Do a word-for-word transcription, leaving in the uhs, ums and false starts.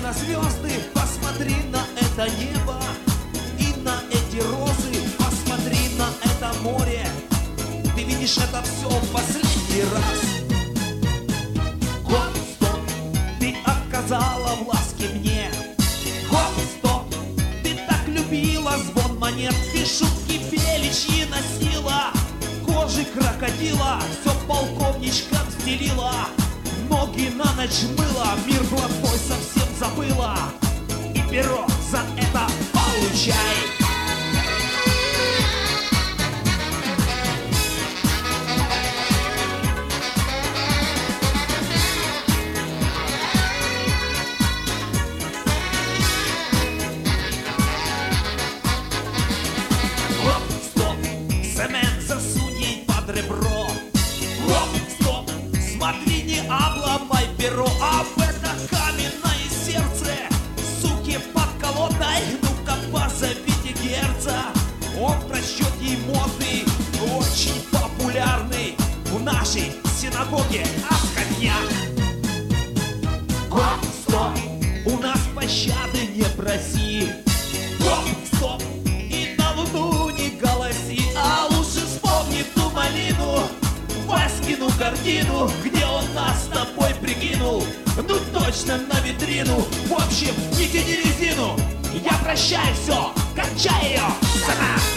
на звезды, посмотри на это небо. И на эти розы, посмотри на это море. Ты видишь это все в последний раз. Гоп, стоп, ты отказала в ласке мне. Гоп, стоп, ты так любила звон монет. Ты шутки беличьи носила, кожи крокодила, все полковничкам стелила. Ноги на ночь мыла, мир плохой совсем забыла. И перо за это получай. Гоп, стоп, цемент засунь ей под ребро. Гоп, стоп, смотри, не обломай перо. Об это каменное сердце, суки подколотой, ну-ка позовите герца. Он в расчете моды очень популярный в нашей синагоге Асханьяк. Гоп, стоп, у нас пощады не проси. Гоп, стоп, и на луну не голоси. А лучше вспомни ту малину, Васькину картину, где он нас с тобой прикинул. Ну точно на витрину. В общем, не тяни резину. Я прощаю все, кончай ее, сама.